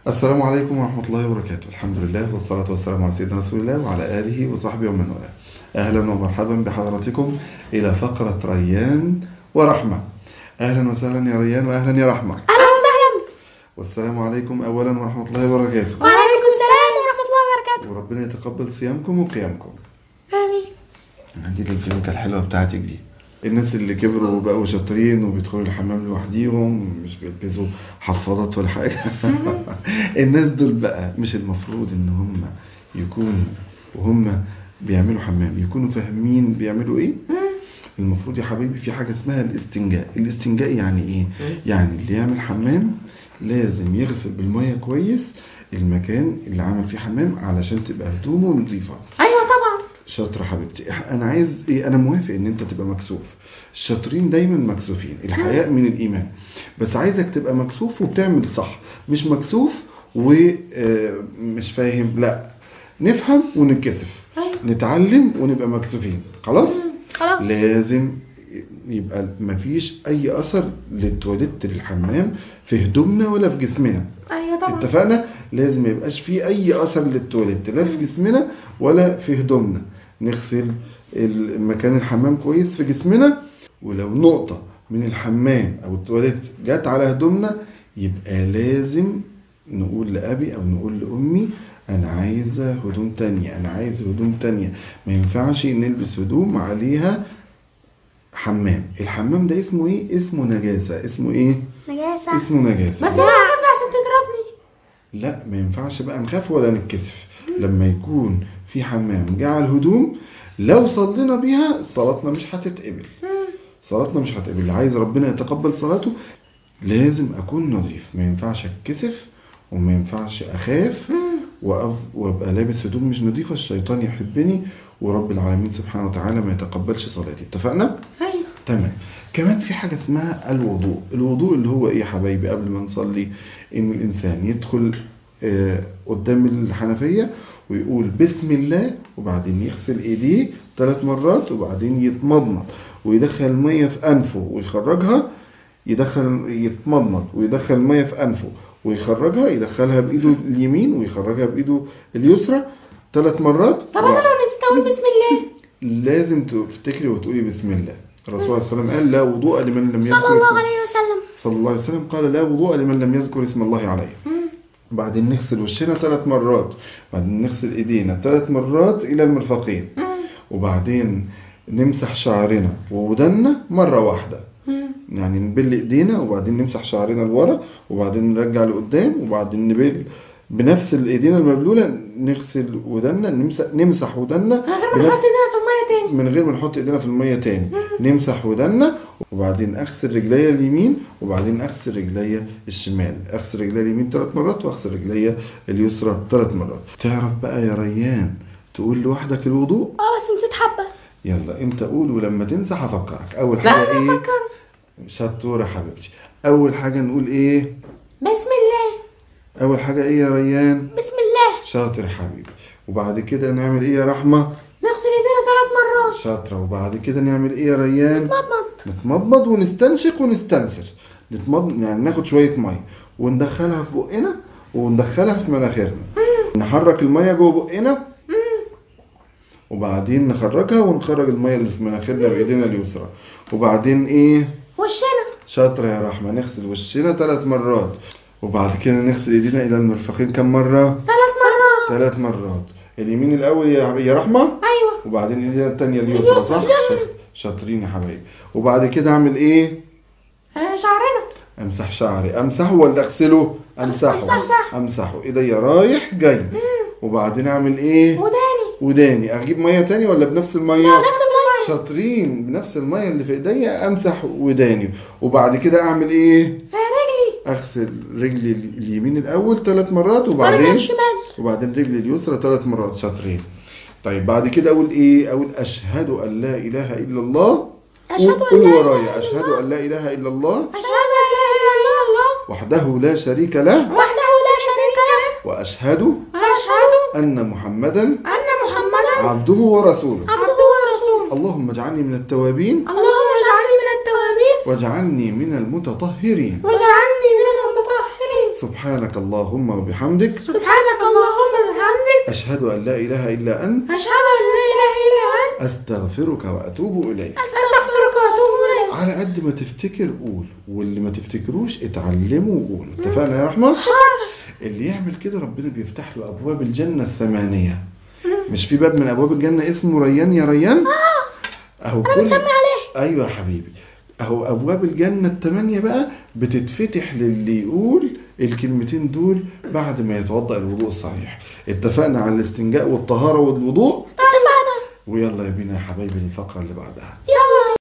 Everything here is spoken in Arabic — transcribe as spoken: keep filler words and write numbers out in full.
السلام عليكم ورحمة الله وبركاته. الحمد لله والصلاة والسلام على سيدنا رسول الله وعلى آله وصحبه ومن والاه. أهلا ومرحبا بحضراتكم إلى فقرة ريان ورحمة. أهلا وسهلا يا ريان وأهلا يا رحمة. أهلا وسهلا. والسلام عليكم أولا ورحمة الله وبركاته. وعليكم السلام ورحمة الله وبركاته. وربنا يتقبل صيامكم وقيامكم. آمين. عندي الفيونكة الحلوة بتاعتك دي. الناس اللي كبروا وبقوا شاطرين وبيدخلوا الحمام لوحديهم مش بيلبسوا حفاضات ولا حاجة. الناس دول بقى مش المفروض ان هم يكونوا وهم بيعملوا حمام يكونوا فاهمين بيعملوا ايه؟ المفروض يا حبيبي في حاجة اسمها الاستنجاء. الاستنجاء يعني ايه؟ يعني اللي يعمل حمام لازم يغسل بالمية كويس المكان اللي عمل فيه حمام علشان تبقى هدومه نظيفة. أيوة طبعا. شاطرة حبيبتي. انا عايز ايه؟ انا موافق ان انت تبقى مكسوف. الشاطرين دايما مكسوفين. الحياء من الايمان. بس عايزك تبقى مكسوف وبتعمل صح، مش مكسوف ومش فاهم. لا، نفهم ونتكسف. أيوة. نتعلم ونبقى مكسوفين. خلاص؟ خلاص. لازم يبقى مفيش اي اثر للتواليت للحمام في هدومنا ولا في جسمنا. أيوة طبعا. اتفقنا؟ لازم ما يبقاش فيه اي اثر للتواليت لا في جسمنا ولا في هدومنا. نغسل المكان الحمام كويس في جسمنا، ولو نقطة من الحمام او التواليت جت على هدومنا يبقى لازم نقول لأبي او نقول لأمي انا عايزة هدوم تانية، انا عايز هدوم تانية. ما ينفعش نلبس هدوم عليها حمام. الحمام ده اسمه ايه؟ اسمه نجاسة. اسمه ايه؟ نجاسة. اسمه نجاسة. بس أنا خايفة عشان تضربني. لا، ما ينفعش بقى نخاف ولا نتكسف. لما يكون في حمام جه على الهدوم لو صلينا بيها صلاتنا مش هتتقبل. صلاتنا مش هتقبل. اللي عايز ربنا يتقبل صلاته لازم اكون نظيف. ما ينفعش اتكسف وما ينفعش اخاف وابقى لابس هدوم مش نظيفه. الشيطان يحبني ورب العالمين سبحانه وتعالى ما يتقبلش صلاتي. اتفقنا؟ أيوة. تمام. كمان في حاجه اسمها الوضوء. الوضوء اللي هو ايه يا حبايبي؟ قبل ما نصلي ان الانسان يدخل آه قدام الحنفيه ويقول بسم الله، وبعدين يغسل ايديه ثلاث مرات، وبعدين يتمضمض ويدخل الميه في انفه ويخرجها. يدخل يتمضمض ويدخل الميه في انفه ويخرجها. يدخلها بايده اليمين ويخرجها بايده اليسرى ثلاث مرات. طب أنا لو نسيت أقول بسم الله؟ لازم تفتكري وتقولي بسم الله. الرسول صلى الله عليه وسلم قال لا وضوء لمن لم يذكر صلى الله اسم عليه وسلم. صلى الله عليه وسلم قال لا وضوء لمن لم يذكر اسم الله عليه. بعدين نغسل وشنا ثلاث مرات، بعدين نغسل ايدينا ثلاث مرات الى المرفقين، وبعدين نمسح شعرنا وودنا مرة واحدة. يعني نبل ايدينا وبعدين نمسح شعرنا لورا وبعدين نرجع لقدام وبعدين نبل بنفس الايدينا المبلولة نغسل ودنا. نمسح نمسح ودنا من غير ما نحط ايدينا في المية تاني. من غير ما نحط ايدينا في المية تاني. نمسح ودنا وبعدين اغسل رجليا اليمين وبعدين اغسل رجليا الشمال. اغسل رجليا اليمين ثلاث مرات واغسل رجليا اليسرى ثلاث مرات. تعرف بقى يا ريان تقول لوحدك الوضوء؟ اه بس نسيت حبة. يلا انت قول ولما تنسى هفكرك. اول حاجة ايه؟ شطورة حبيبتي. اول حاجة نقول ايه؟ بسم الله. اول حاجة ايه يا ريان؟ بسم الله. شاطر حبيبي. وبعد كده نعمل ايه يا رحمة؟ نغسل ايدينا ثلاث مرات. شاطرة. وبعد كده نعمل ايه يا ريان؟ نتمضمض. نتمضمض ونستنشق ونستنثر. نتمضمض يعني ناخد شوية مية وندخلها في بقنا وندخلها في مناخيرنا. نحرك المية جوه بقنا وبعدين نخرجها ونخرج المية اللي في مناخيرنا بايدينا اليسرى. وبعدين ايه؟ وشنا. شاطرة يا رحمة. نغسل وشنا ثلاث مرات وبعد كده نغسل ايدينا الى المرفقين كم مرة؟ ثلاث مرات. ثلاث مرات. اليمين الاول يا رحمة. ايوه. وبعدين ايدينا الثانية اليسرى. صح؟ شاطرين يا حبايبي. وبعد كده اعمل ايه؟ شعرنا. امسح شعري. امسحه ولا اغسله؟ امسحه. امسحه. ايديا رايح جاي. وبعدين اعمل ايه؟ وداني. وداني. اجيب مية تاني ولا بنفس المية؟ لا بنفس المية. شاطرين. بنفس المية اللي في ايديا امسح وداني. وبعد كده اعمل ايه؟ رجلي. اغسل رجلي اليمين الاول ثلاث مرات وبعدين وبعدين رجلي اليسرى ثلاث مرات. شاطرين. طيب بعد كده اقول ايه؟ اقول اشهد ان لا اله الا الله. قول ورايا. اشهد ان لا اله الا الله. اشهد ان لا اله الا الله وحده لا شريك له. وحده لا شريك له. واشهد اشهد ان محمدا ان محمدا عبده ورسوله. عبده ورسوله. اللهم اجعلني من التوابين. اللهم اجعلني من التوابين. واجعلني من المتطهرين. واجعلني من المتطهرين. سبحانك اللهم وبحمدك سبحانك اللهم وبحمدك أشهد أن لا إله إلا أنت أشهد أن لا إله إلا أنت أستغفرك وأتوب إليك. أستغفرك وأتوب إليك. على قد ما تفتكر قول، واللي ما تفتكروش اتعلموا وقولوا. اتفقنا يا رحمة؟ اللي يعمل كده ربنا بيفتح له أبواب الجنة الثمانية. مش في باب من أبواب الجنة اسمه ريان يا ريان؟ أهو كل بتسمي عليه. أيوة يا حبيبي، أهو أبواب الجنة الثمانية بقى بتتفتح للي يقول الكلمتين دول بعد ما يتوضأ الوضوء الصحيح. اتفقنا على الاستنجاء والطهارة والوضوء؟ اتفقنا. ويلا يا بينا يا حبايبي الفقرة اللي بعدها. يلا.